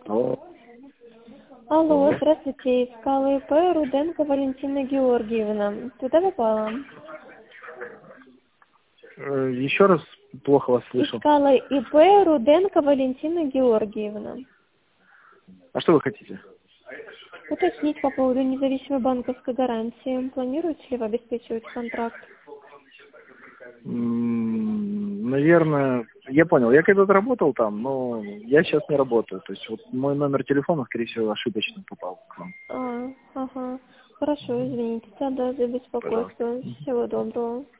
Алло. Алло, здравствуйте, искала ИП Руденко Валентина Георгиевна. Туда попала? Еще раз плохо вас слышал. Искала ИП Руденко Валентина Георгиевна. А что вы хотите? Уточнить по поводу независимой банковской гарантии. Планируете ли вы обеспечивать контракт? Наверное, я понял. Я когда-то работал там, но я сейчас не работаю. То есть вот мой номер телефона, скорее всего, ошибочно попал к вам. Ага. Хорошо, извините, тогда за беспокойство. Пожалуйста. Всего доброго.